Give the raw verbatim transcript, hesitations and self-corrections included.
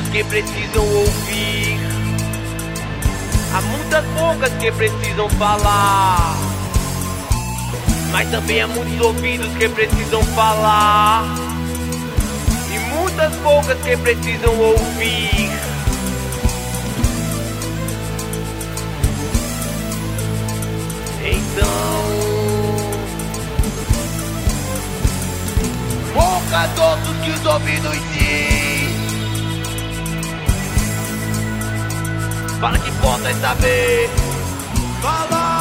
que precisam ouvir. Há muitas bocas que precisam falar, mas também há muitos ouvidos que precisam falar, e muitas bocas que precisam ouvir. Então, bocas outros que os ouvidos sim, para que possam saber falar.